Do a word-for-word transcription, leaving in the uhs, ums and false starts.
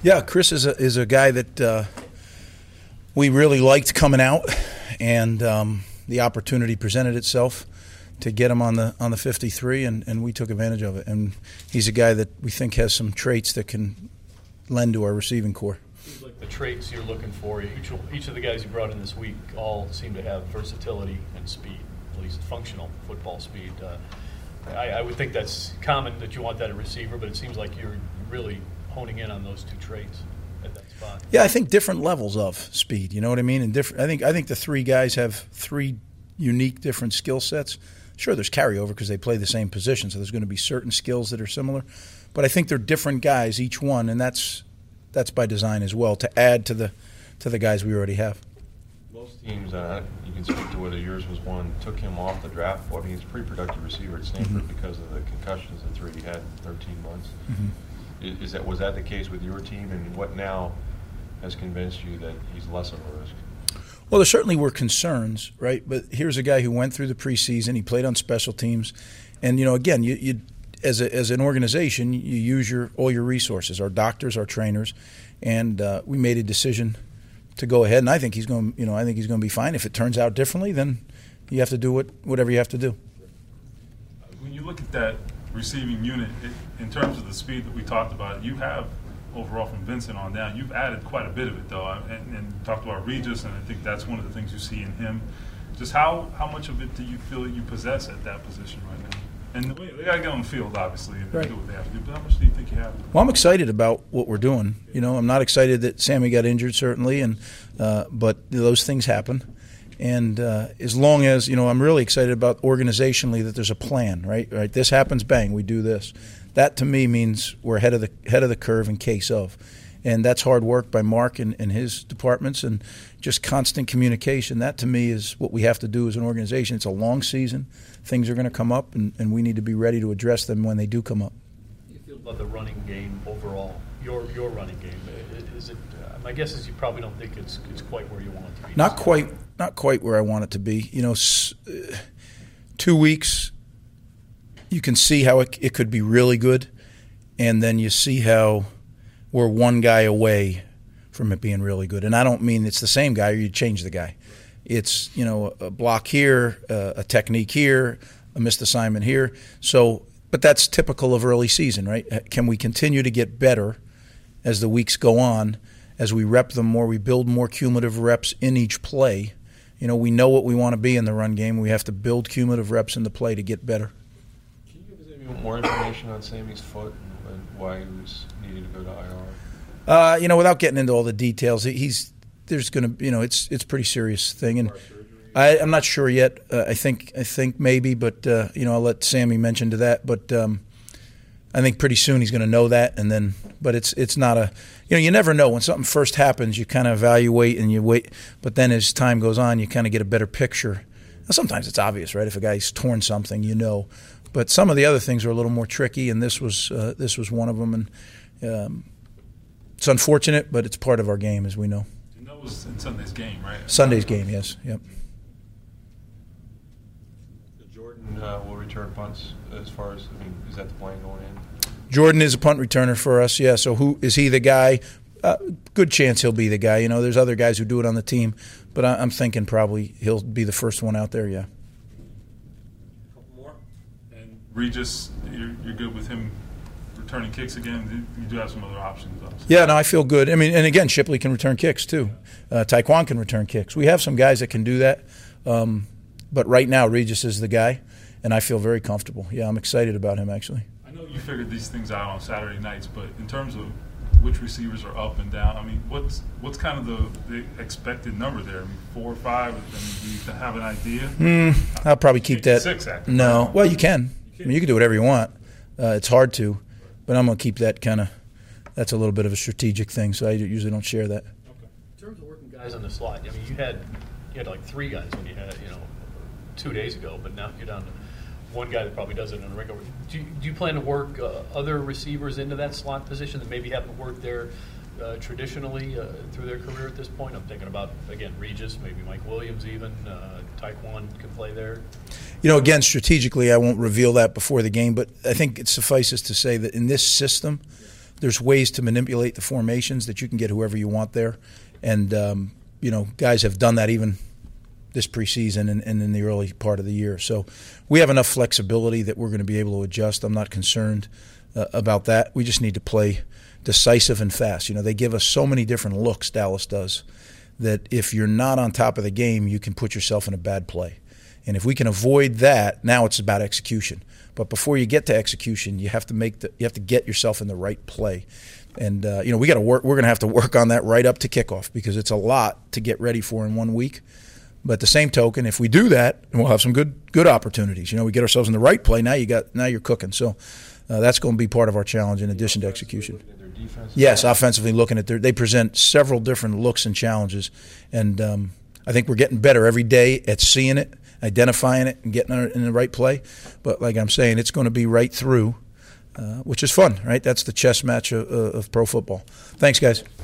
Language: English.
Yeah, Chris is a, is a guy that uh, we really liked coming out, and um, the opportunity presented itself to get him on the on the fifty-three, and, and we took advantage of it. And he's a guy that we think has some traits that can lend to our receiving core. Seems like the traits you're looking for, each, each of the guys you brought in this week all seem to have versatility and speed, at least functional football speed. Uh, I, I would think that's common that you want that at receiver, but it seems like you're really honing in on those two traits at that spot. Yeah, I think different levels of speed. You know what I mean? And different. I think I think the three guys have three unique, different skill sets. Sure, there's carryover because they play the same position, so there's going to be certain skills that are similar. But I think they're different guys, each one, and that's that's by design as well, to add to the to the guys we already have. Most teams, uh, you can speak to whether yours was one, took him off the draft board. I mean, he's a pretty productive receiver at Stanford mm-hmm. because of the concussions that's already had in thirteen months. Mm-hmm. Is, is that was that the case with your team, and what now has convinced you that he's less of a risk? Well, there certainly were concerns, right? But here's a guy who went through the preseason. He played on special teams, and you know, again, you, you as a, as an organization, you use your all your resources, our doctors, our trainers, and uh, we made a decision to go ahead. And I think he's going, you know, I think he's going to be fine. If it turns out differently, then you have to do what whatever you have to do. When you look at that receiving unit, it, in terms of the speed that we talked about, you have. Overall from Vincent on down, you've added quite a bit of it though, and, and talked about Regis, and I think that's one of the things you see in him. Just how, how much of it do you feel you possess at that position right now? And the way, they got to get on the field, obviously, and right. do what they have to do. But how much do you think you have? Well, I'm excited about what we're doing. You know, I'm not excited that Sammy got injured, certainly, and uh, but those things happen. And uh, as long as, you know, I'm really excited about organizationally that there's a plan, right? Right. This happens, bang, we do this. That to me means we're ahead of the head of the curve in case of, and that's hard work by Mark and, and his departments, and just constant communication. That to me is what we have to do as an organization. It's a long season; things are going to come up, and, and we need to be ready to address them when they do come up. How do you feel about the running game overall? Your your running game is it? Uh, my guess is you probably don't think it's it's quite where you want it to be. Not quite, not quite where I want it to be. You know, s- uh, two weeks. You can see how it, it could be really good, and then you see how we're one guy away from it being really good. And I don't mean it's the same guy or you change the guy. It's, you know, a block here, uh, a technique here, a missed assignment here. So, but that's typical of early season, right? Can we continue to get better as the weeks go on, as we rep them more, we build more cumulative reps in each play? You know, we know what we want to be in the run game. We have to build cumulative reps in the play to get better. More information on Sammy's foot and, and why he was needing to go to I Uh, R? you know, without getting into all the details, he's there's going to, you know, it's it's a pretty serious thing, and I, I'm not sure yet. Uh, I think I think maybe, but uh, you know, I'll let Sammy mention to that. But um, I think pretty soon he's going to know that, and then, but it's it's not a, you know, you never know when something first happens. You kind of evaluate and you wait, but then as time goes on, you kind of get a better picture. Now, sometimes it's obvious, right? If a guy's torn something, you know. But some of the other things are a little more tricky, and this was uh, this was one of them. And um, it's unfortunate, but it's part of our game, as we know. And that was in Sunday's game, right? Sunday's game, yes. Yep. Jordan uh, will return punts as far as, I mean, is that the plan going in? Jordan is a punt returner for us, yeah. So who is he the guy? Uh, good chance he'll be the guy. You know, there's other guys who do it on the team, but I, I'm thinking probably he'll be the first one out there, yeah. Regis, you're, you're good with him returning kicks again? You do have some other options, obviously. Yeah, no, I feel good. I mean, and again, Shipley can return kicks too. Uh, Taekwon can return kicks. We have some guys that can do that, um, but right now Regis is the guy, and I feel very comfortable. Yeah, I'm excited about him, actually. I know you figured these things out on Saturday nights, but in terms of which receivers are up and down, I mean, what's what's kind of the, the expected number there? I mean, four or five? I mean, do you have an idea? Mm, I'll probably keep that. Six, actually. No. Well, you can. I mean, you can do whatever you want. Uh, it's hard to, but I'm going to keep that kind of, that's a little bit of a strategic thing, so I usually don't share that. Okay. In terms of working guys on the slot, I mean, you had you had like three guys when you had, you know, two days ago, but now you're down to one guy that probably does it on a regular. Do you, do you plan to work uh, other receivers into that slot position that maybe haven't worked there uh, traditionally uh, through their career at this point? I'm thinking about, again, Regis, maybe Mike Williams even. Uh, Taekwon can play there. You know, again, strategically, I won't reveal that before the game, but I think it suffices to say that in this system, there's ways to manipulate the formations that you can get whoever you want there, and um, you know, guys have done that even this preseason and, and in the early part of the year. So we have enough flexibility that we're going to be able to adjust. I'm not concerned uh, about that. We just need to play decisive and fast. You know, they give us so many different looks, Dallas does, that if you're not on top of the game, you can put yourself in a bad play. And if we can avoid that, now it's about execution. But before you get to execution, you have to make the you have to get yourself in the right play. And uh, you know, we got to work. We're going to have to work on that right up to kickoff because it's a lot to get ready for in one week. But the same token, if we do that, we'll have some good good opportunities. You know, we get ourselves in the right play. Now you got now you're cooking. So uh, that's going to be part of our challenge in addition to execution. Yes, offensively looking at their, they present several different looks and challenges, and um, I think we're getting better every day at seeing it, identifying it, and getting it in the right play. But like I'm saying, it's going to be right through, uh, which is fun, right? That's the chess match of, of pro football. Thanks, guys.